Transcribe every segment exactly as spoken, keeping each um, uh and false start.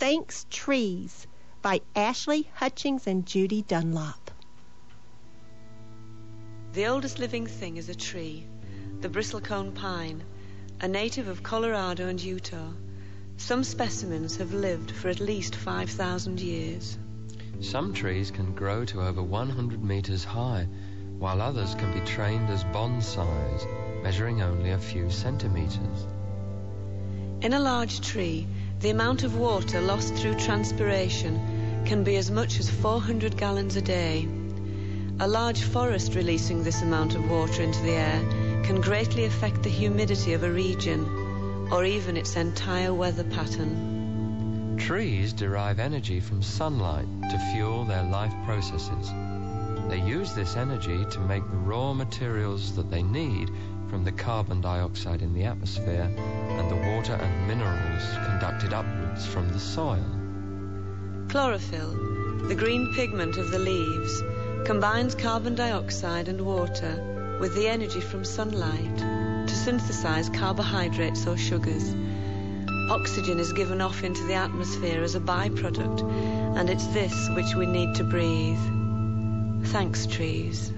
Thanks Trees by Ashley Hutchings and Judy Dunlop. The oldest living thing is a tree, the bristlecone pine, a native of Colorado and Utah. Some specimens have lived for at least five thousand years. Some trees can grow to over one hundred meters high, while others can be trained as bonsais, measuring only a few centimeters. In a large tree, the amount of water lost through transpiration can be as much as four hundred gallons a day. A large forest releasing this amount of water into the air can greatly affect the humidity of a region, or even its entire weather pattern. Trees derive energy from sunlight to fuel their life processes. They use this energy to make the raw materials that they need from the carbon dioxide in the atmosphere and the water and minerals conducted upwards from the soil. Chlorophyll, the green pigment of the leaves, combines carbon dioxide and water with the energy from sunlight to synthesize carbohydrates or sugars. Oxygen is given off into the atmosphere as a byproduct, and it's this which we need to breathe. Thanks, trees.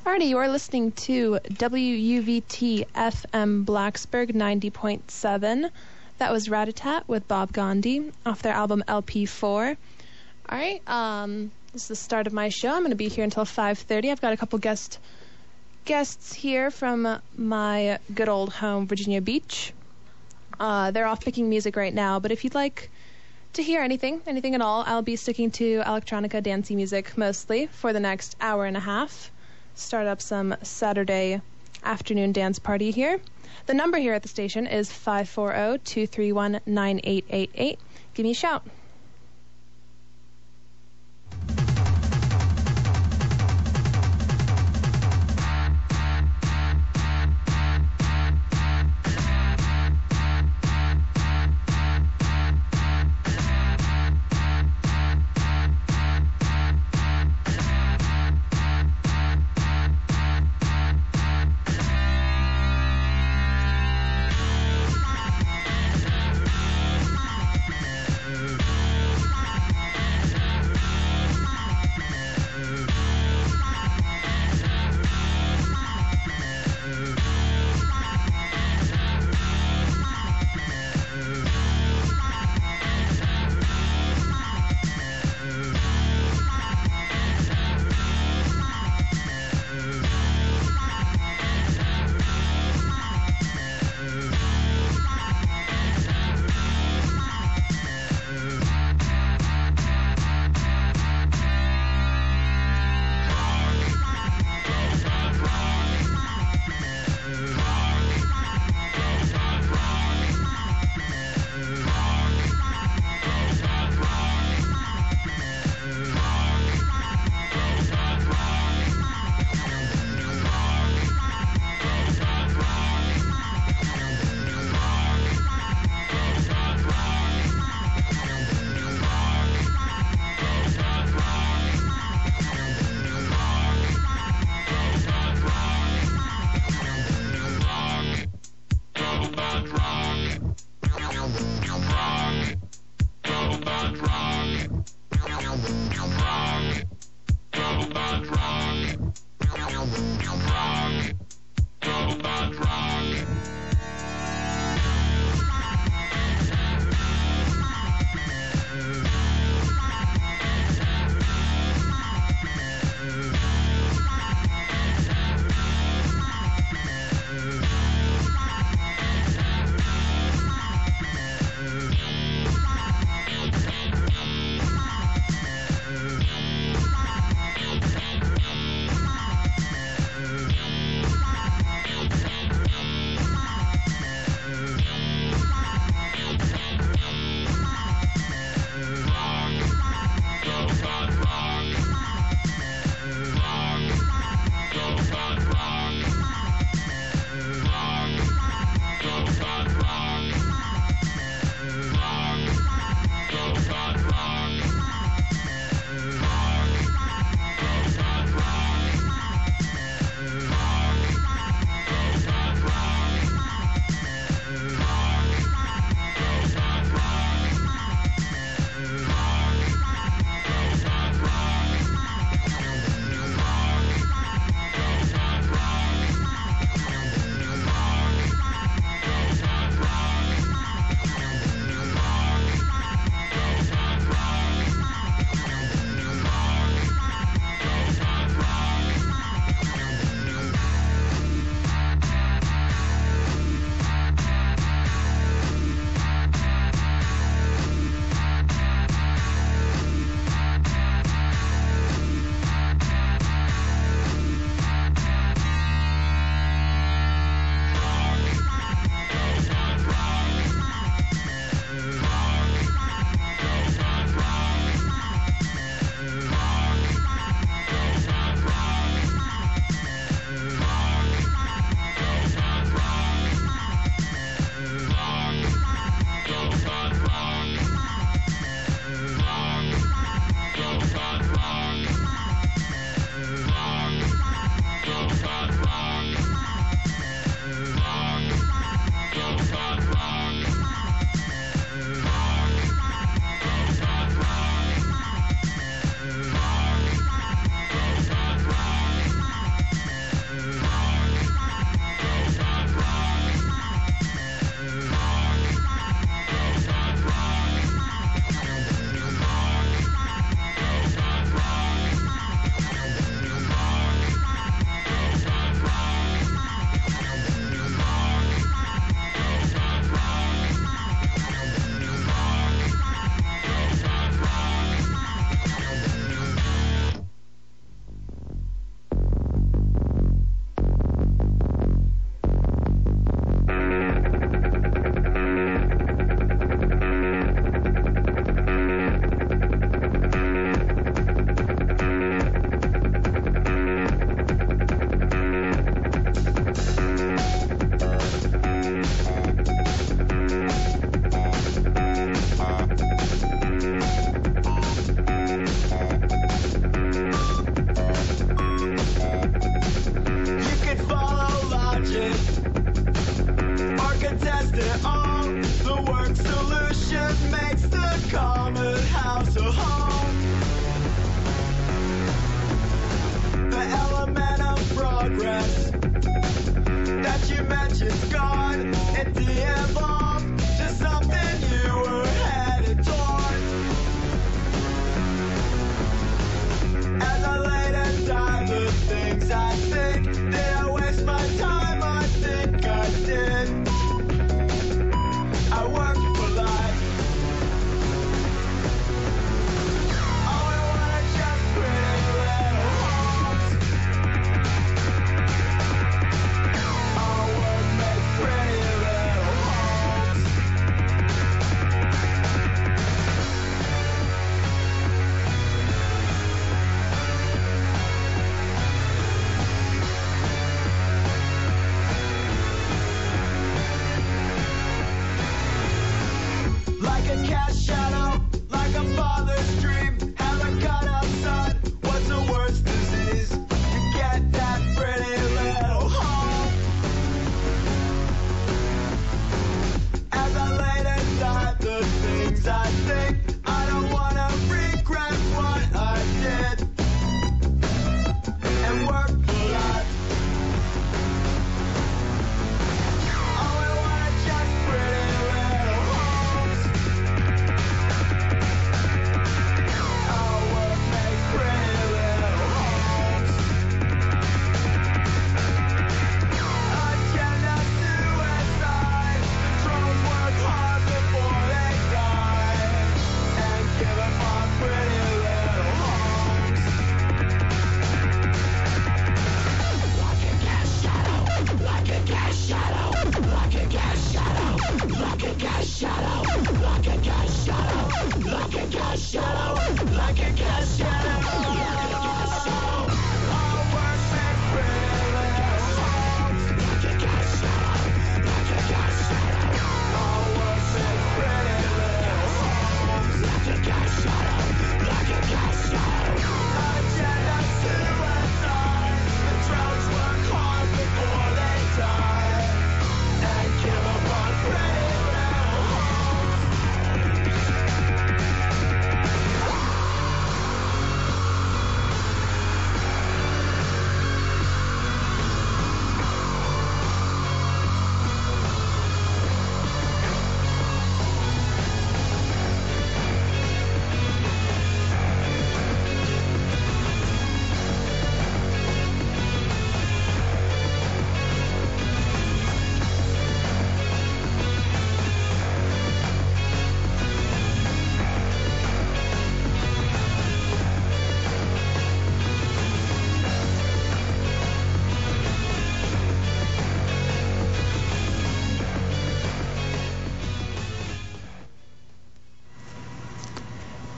Alrighty, you are listening to W U V T F M Blacksburg ninety point seven. That was Rat-a-Tat with Bob Gandhi off their album L P four. Alright, um, this is the start of my show. I'm going to be here until five thirty. I've got a couple guest guests here from my good old home, Virginia Beach. Uh, they're off picking music right now, but if you'd like to hear anything, anything at all, I'll be sticking to electronica dancey music mostly for the next hour and a half. Start up some Saturday afternoon dance party here. The number here at the station is five four zero, two three one, nine eight eight eight. Give me a shout.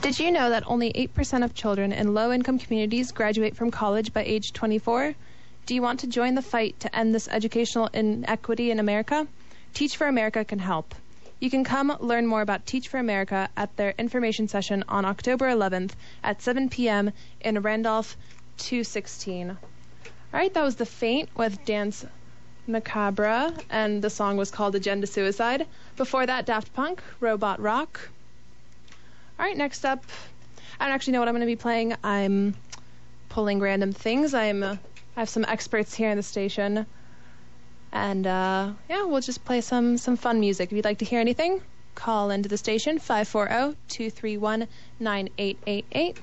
Did you know that only eight percent of children in low-income communities graduate from college by age twenty-four? Do you want to join the fight to end this educational inequity in America? Teach for America can help. You can come learn more about Teach for America at their information session on October eleventh at seven p.m. in Randolph two sixteen. All right, that was The Faint with Dance Macabre, and the song was called Agenda Suicide. Before that, Daft Punk, Robot Rock. All right, next up, I don't actually know what I'm going to be playing. I'm pulling random things. I'm, uh, I have some experts here in the station. And, uh, yeah, we'll just play some, some fun music. If you'd like to hear anything, call into the station, five four zero, two three one, nine eight eight eight.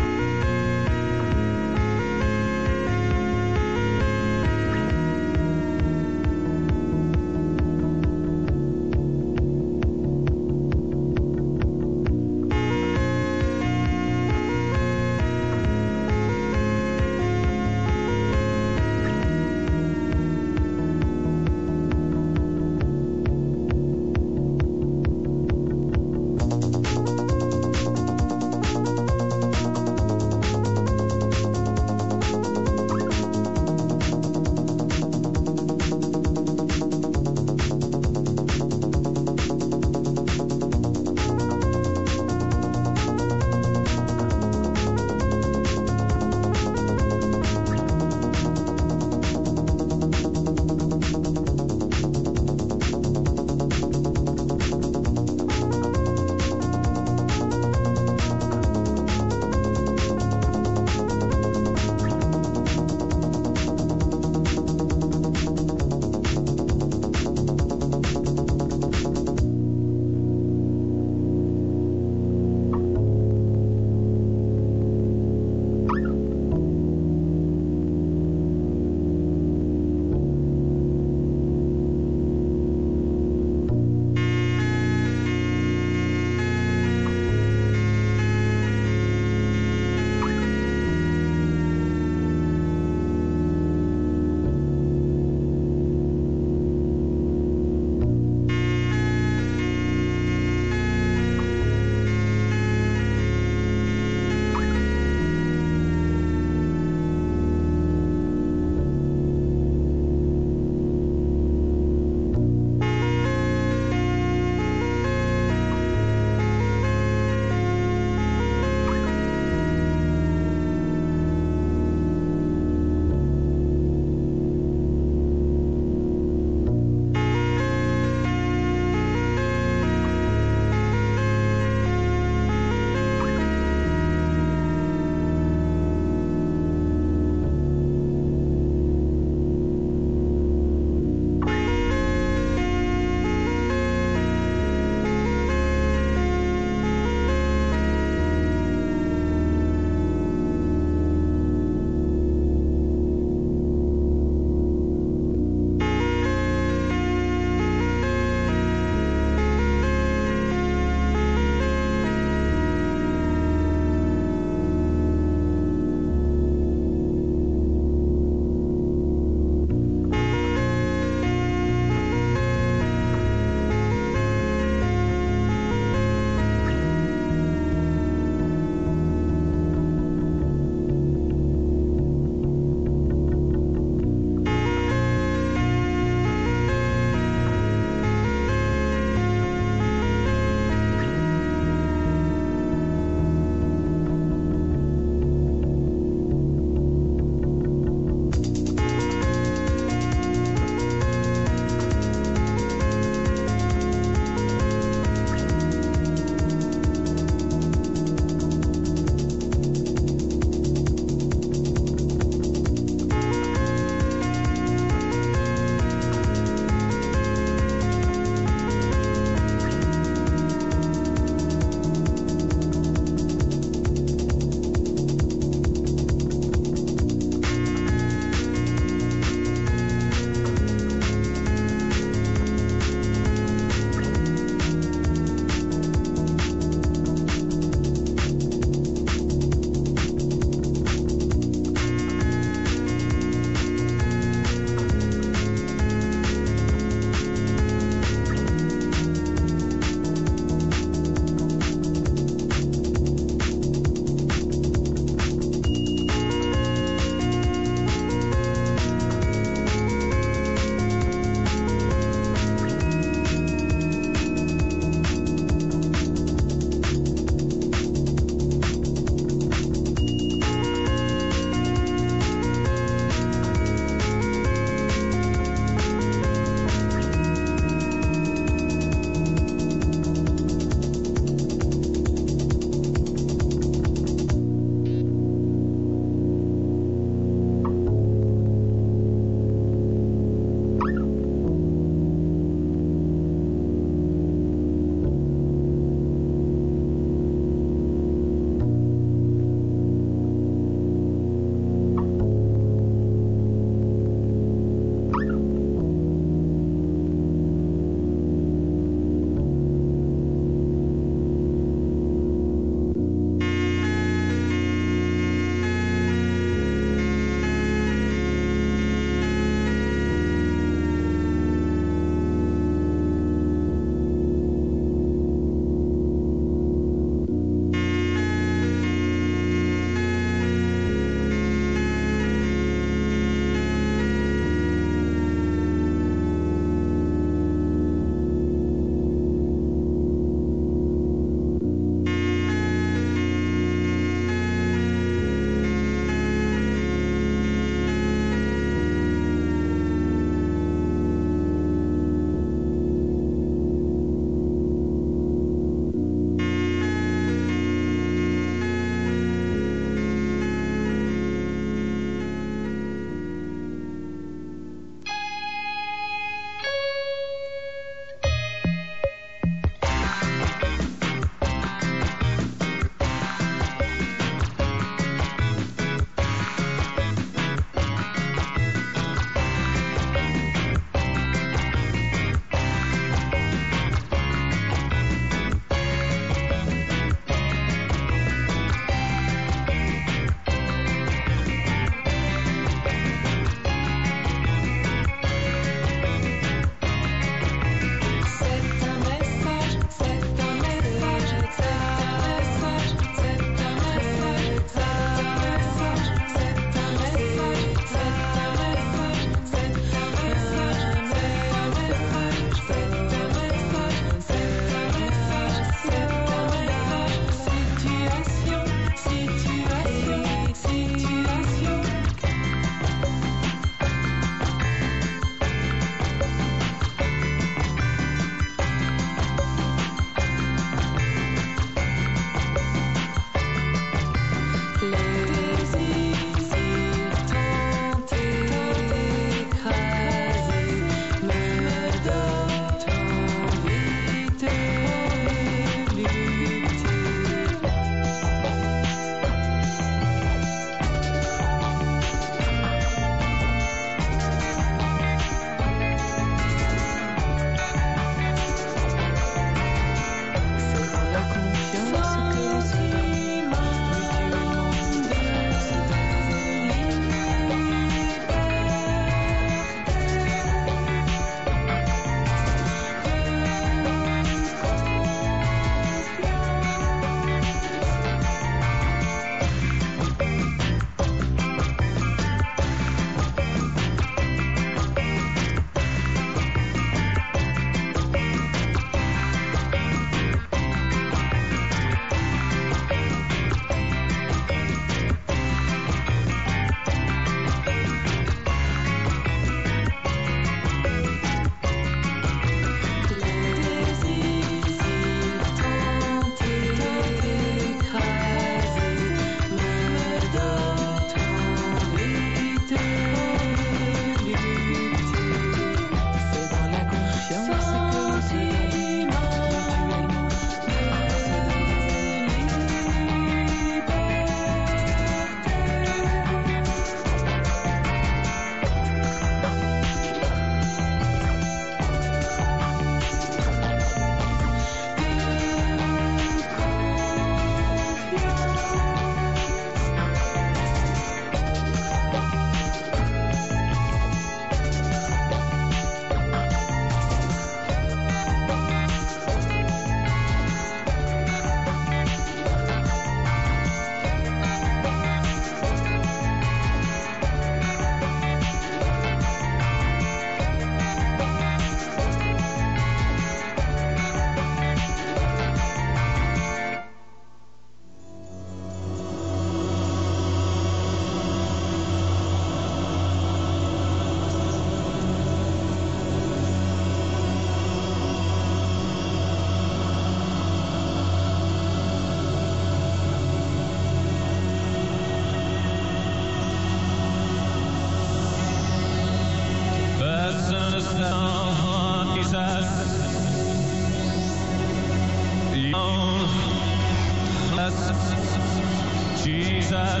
Jesus.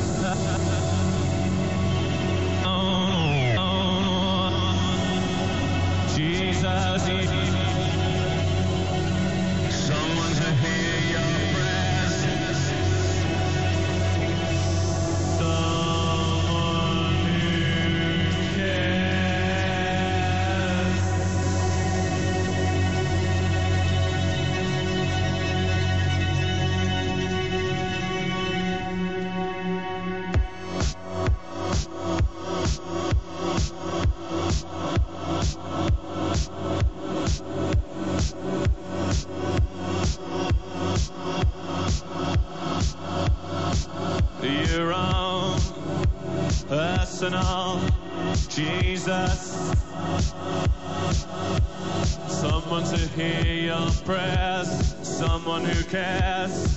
Jesus, someone to hear your prayers, someone who cares. Your own personal Jesus, someone to hear your prayers, someone who cares.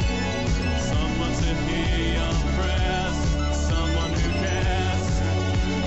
Someone to hear your prayers, someone who cares.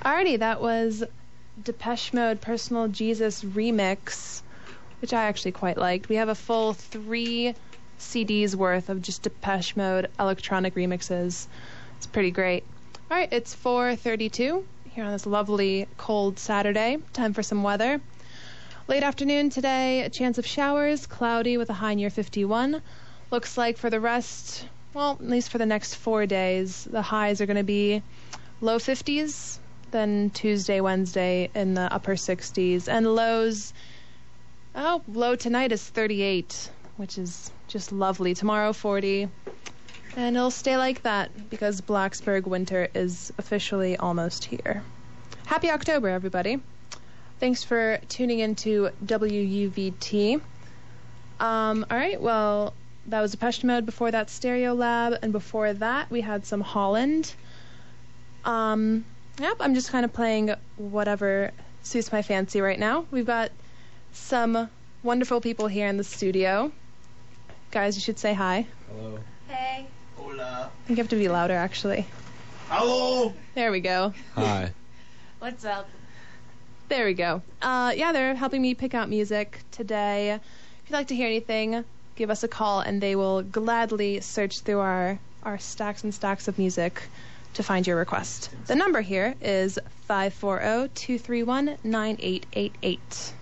Alrighty, that was Depeche Mode Personal Jesus Remix, which I actually quite liked. We have a full three C Ds worth of just Depeche Mode electronic remixes. It's pretty great. Alright, it's four thirty-two here on this lovely cold Saturday. Time for some weather. Late afternoon today, a chance of showers, cloudy with a high near fifty-one. Looks like for the rest, well, at least for the next four days, the highs are going to be low fifties, then Tuesday, Wednesday in the upper sixties, and lows, oh, low tonight is thirty-eight, which is just lovely. Tomorrow, forty, and it'll stay like that because Blacksburg winter is officially almost here. Happy October, everybody. Thanks for tuning into W U V T. Um, all right, well, that was Depeche Mode. Before that, Stereo Lab, and before that, we had some Holland. Um, yep, I'm just kind of playing whatever suits my fancy right now. We've got some wonderful people here in the studio. Guys, you should say hi. Hello. Hey. Hola. I think you have to be louder, actually. Hello. There we go. Hi. What's up? There we go. Uh, yeah, they're helping me pick out music today. If you'd like to hear anything, give us a call, and they will gladly search through our, our stacks and stacks of music to find your request. The number here is five four zero, two three one, nine eight eight eight.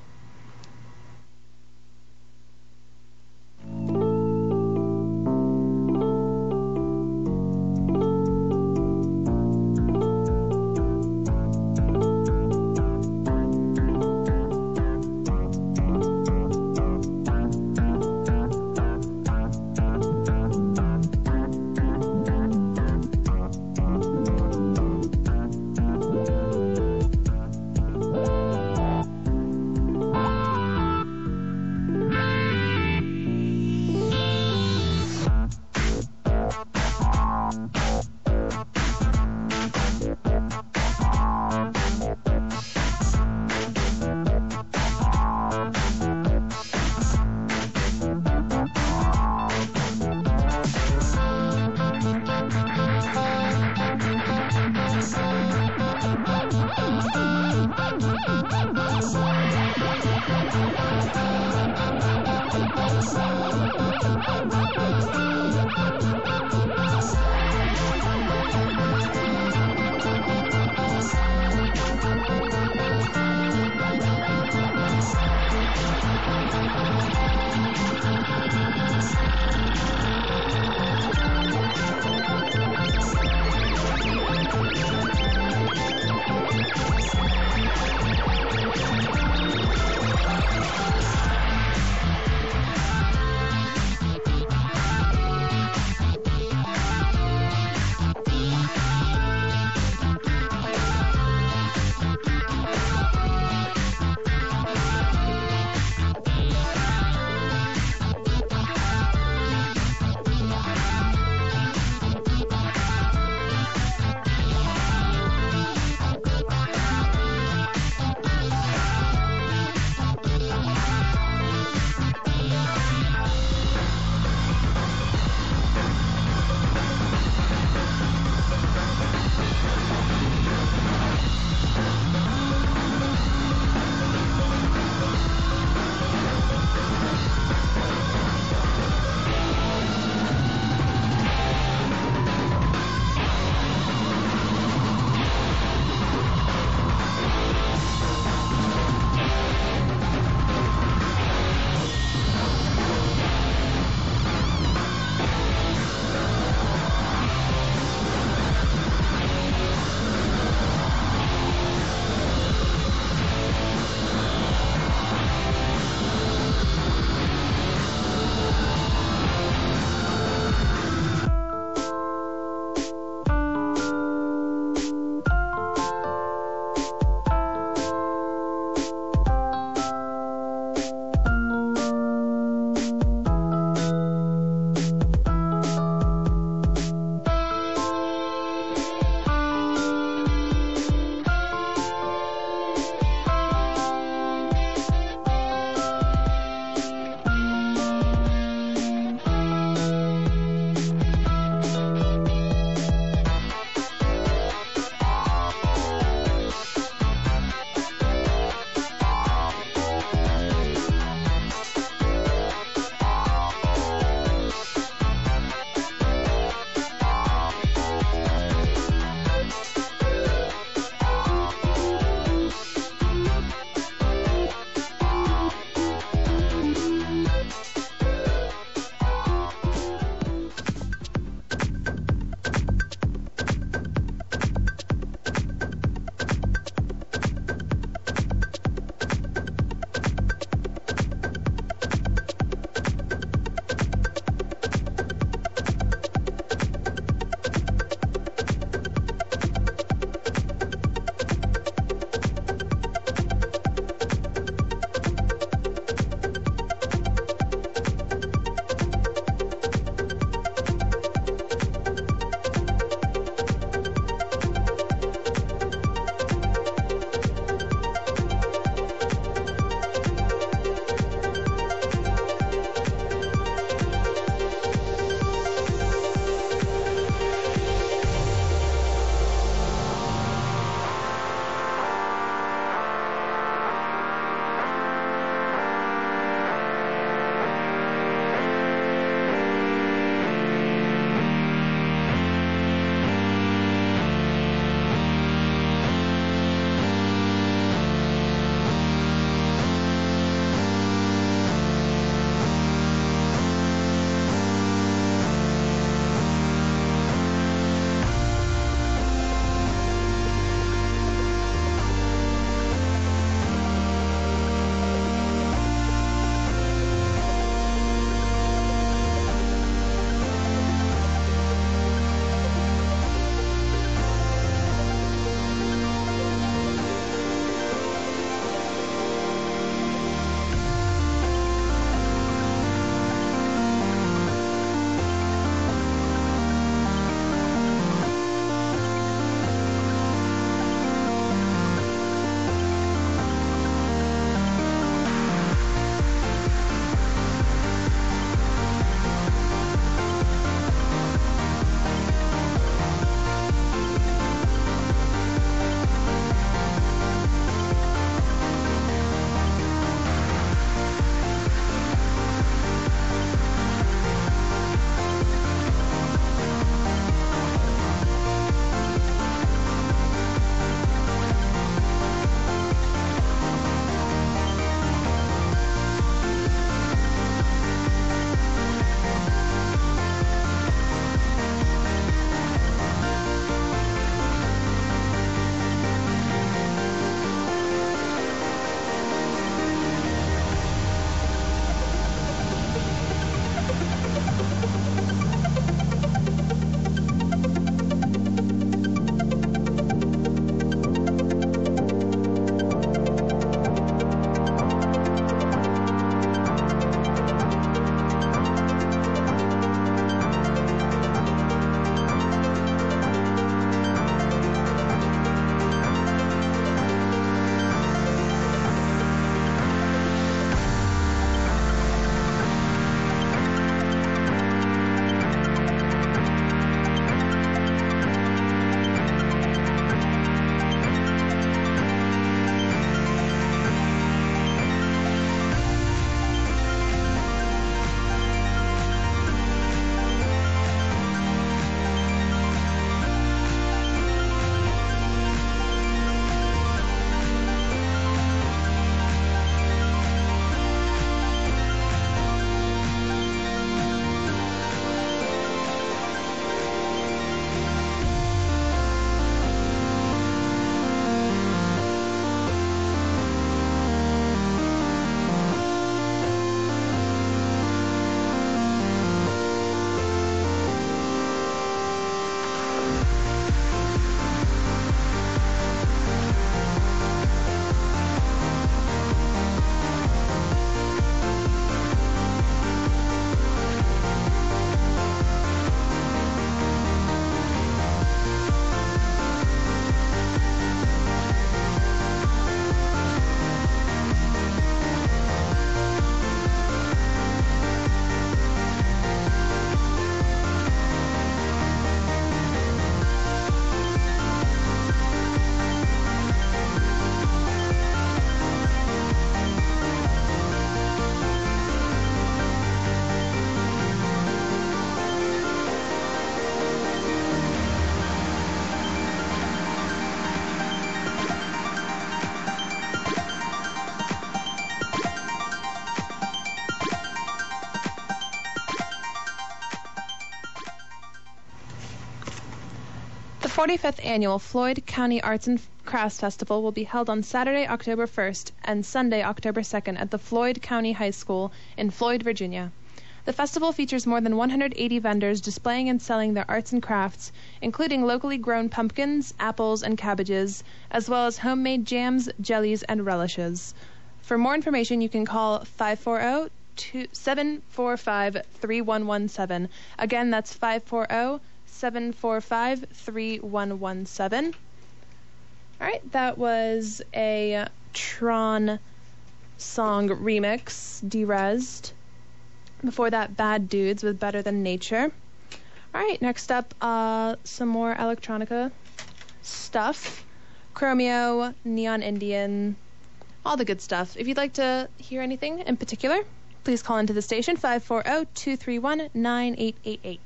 forty-fifth Annual Floyd County Arts and Crafts Festival will be held on Saturday, October first and Sunday, October second at the Floyd County High School in Floyd, Virginia. The festival features more than one hundred eighty vendors displaying and selling their arts and crafts, including locally grown pumpkins, apples, and cabbages, as well as homemade jams, jellies, and relishes. For more information, you can call five four zero, seven four five, three one one seven. Again, that's five four zero, seven four five, three one one seven. All right, that was a Tron song remix, Derezzed. Before that, Bad Dudes with Better Than Nature. All right, next up, uh, some more electronica stuff. Chromeo, Neon Indian, all the good stuff. If you'd like to hear anything in particular, please call into the station, five four zero, two three one, nine eight eight eight.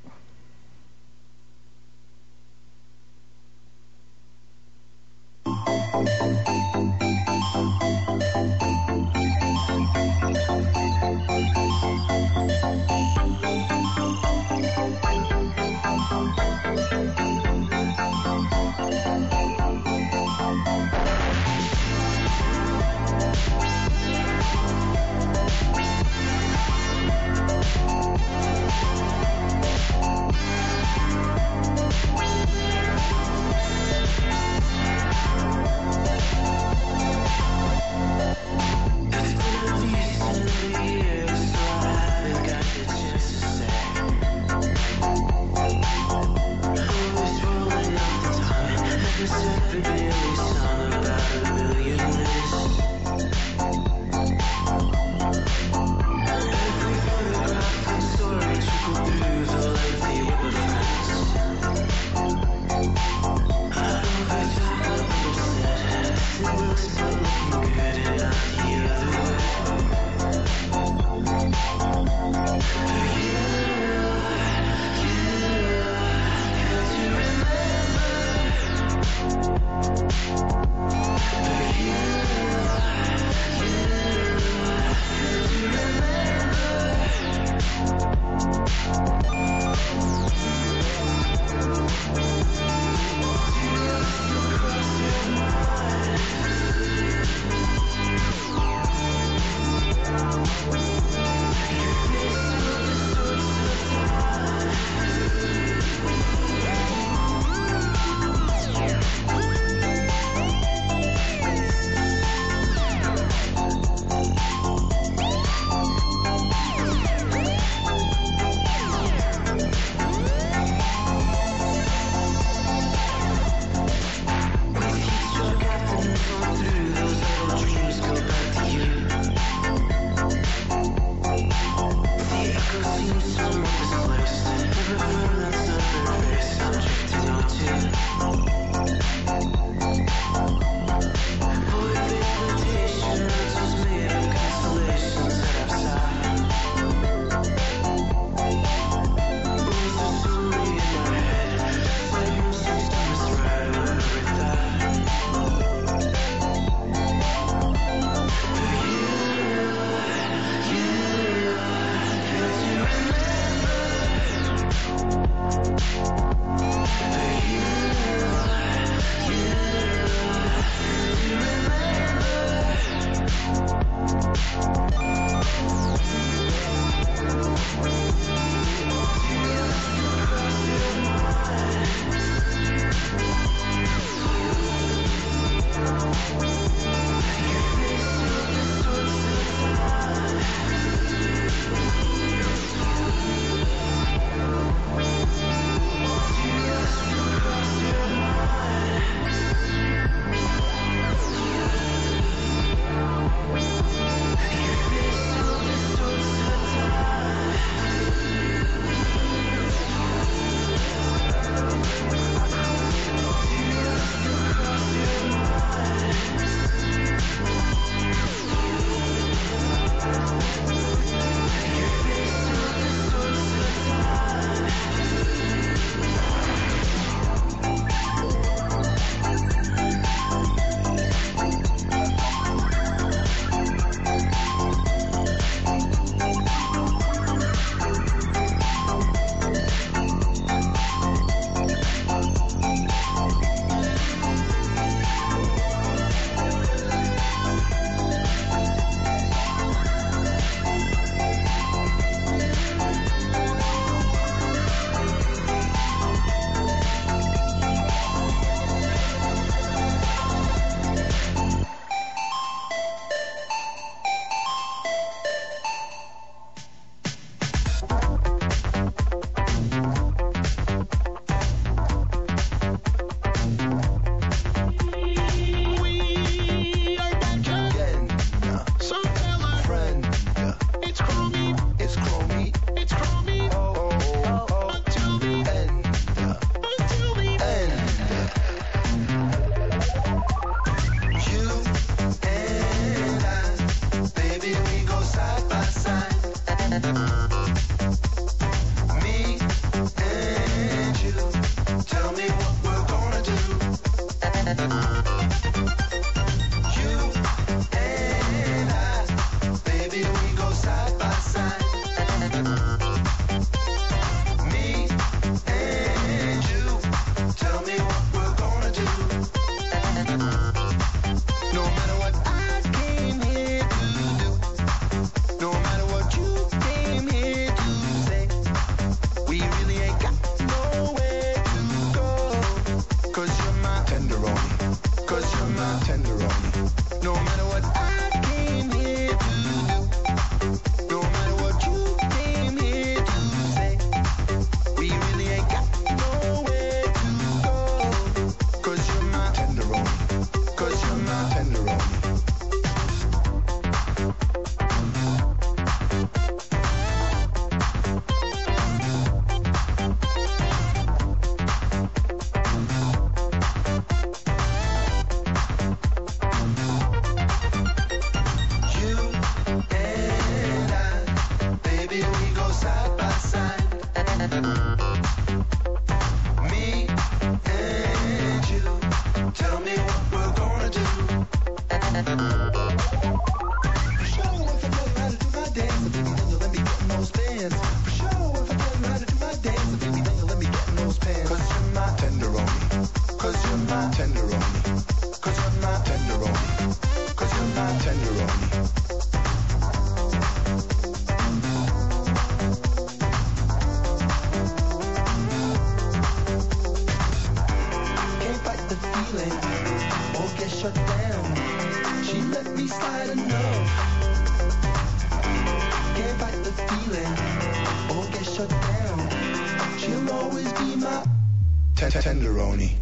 Tenderoni.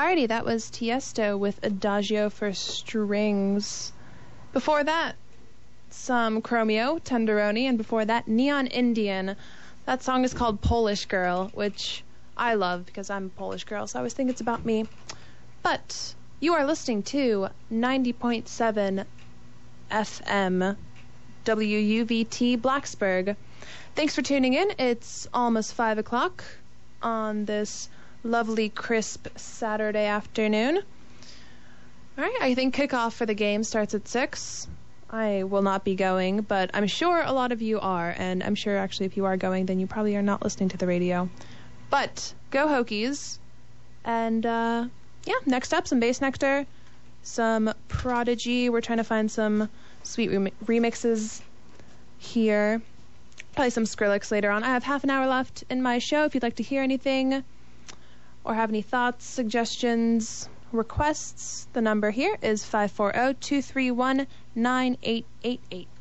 Alrighty, that was Tiesto with Adagio for Strings. Before that, some Chromeo, Tenderoni, and before that, Neon Indian. That song is called Polish Girl, which I love because I'm a Polish girl, so I always think it's about me. But you are listening to ninety point seven F M W U V T Blacksburg. Thanks for tuning in. It's almost five o'clock on this lovely, crisp Saturday afternoon. All right, I think kickoff for the game starts at six. I will not be going, but I'm sure a lot of you are, and I'm sure actually if you are going, then you probably are not listening to the radio. But go Hokies. And uh, yeah, next up, some Bass Nectar, some Prodigy. We're trying to find some sweet rem- remixes here. Probably some Skrillex later on. I have half an hour left in my show. If you'd like to hear anything or have any thoughts, suggestions, requests, the number here is five four zero, two three one, nine eight eight eight.